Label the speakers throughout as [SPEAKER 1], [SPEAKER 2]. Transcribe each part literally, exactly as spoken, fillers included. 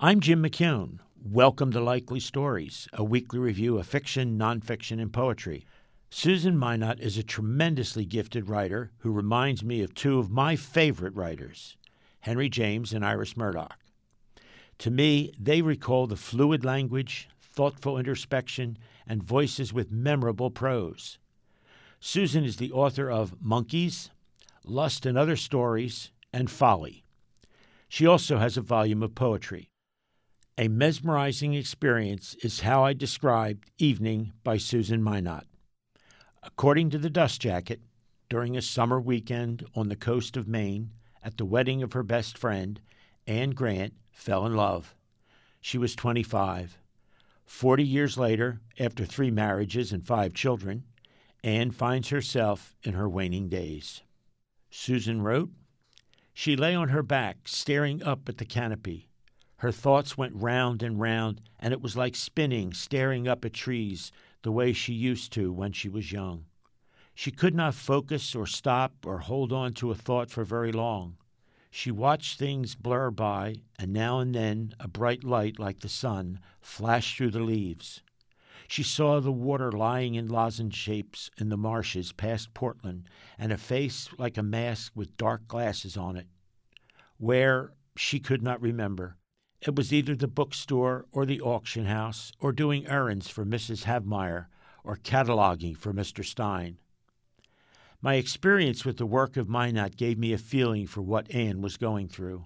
[SPEAKER 1] I'm Jim McKeown. Welcome to Likely Stories, a weekly review of fiction, nonfiction, and poetry. Susan Minot is a tremendously gifted writer who reminds me of two of my favorite writers, Henry James and Iris Murdoch. To me, they recall the fluid language, thoughtful introspection, and voices with memorable prose. Susan is the author of Monkeys, Lust and Other Stories, and Folly. She also has a volume of poetry. A mesmerizing experience is how I described Evening by Susan Minot. According to the Dust Jacket, during a summer weekend on the coast of Maine, at the wedding of her best friend, Anne Grant fell in love. She was twenty-five. Forty years later, after three marriages and five children, Anne finds herself in her waning days. Susan wrote, "She lay on her back, staring up at the canopy. Her thoughts went round and round, and it was like spinning, staring up at trees, the way she used to when she was young. She could not focus or stop or hold on to a thought for very long. She watched things blur by, and now and then a bright light like the sun flashed through the leaves. She saw the water lying in lozenge shapes in the marshes past Portland, and a face like a mask with dark glasses on it. Where, she could not remember. It was either the bookstore or the auction house, or doing errands for Missus Havmeyer, or cataloging for Mister Stein. My experience with the work of Minot gave me a feeling for what Anne was going through."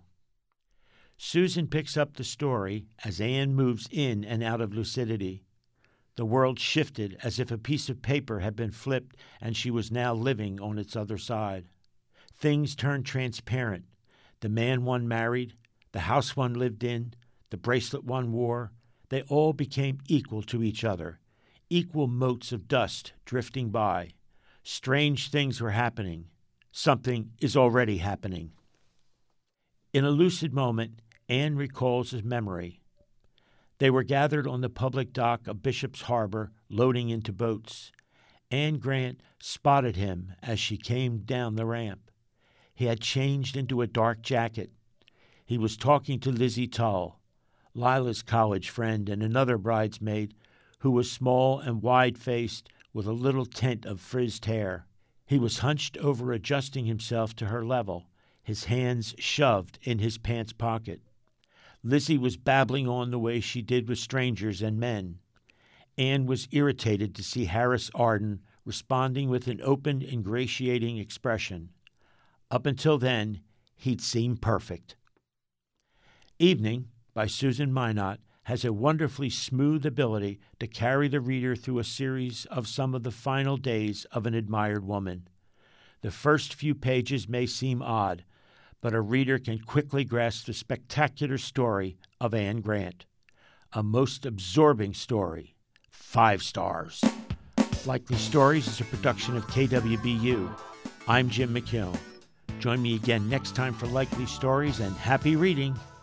[SPEAKER 1] Susan picks up the story as Anne moves in and out of lucidity. The world shifted as if a piece of paper had been flipped and she was now living on its other side. Things turned transparent. The man one married, the house one lived in, the bracelet one wore, they all became equal to each other, equal motes of dust drifting by. Strange things were happening. Something is already happening. In a lucid moment, Anne recalls his memory. They were gathered on the public dock of Bishop's Harbor, loading into boats. Anne Grant spotted him as she came down the ramp. He had changed into a dark jacket. He was talking to Lizzie Tull, Lila's college friend and another bridesmaid, who was small and wide-faced with a little tint of frizzed hair. He was hunched over, adjusting himself to her level, his hands shoved in his pants pocket. Lizzie was babbling on the way she did with strangers and men. Anne was irritated to see Harris Arden responding with an open, ingratiating expression. Up until then, he'd seemed perfect. Evening, by Susan Minot, has a wonderfully smooth ability to carry the reader through a series of some of the final days of an admired woman. The first few pages may seem odd, but a reader can quickly grasp the spectacular story of Anne Grant. A most absorbing story. Five stars. Likely Stories is a production of K W B U. I'm Jim McKeown. Join me again next time for Likely Stories, and happy reading.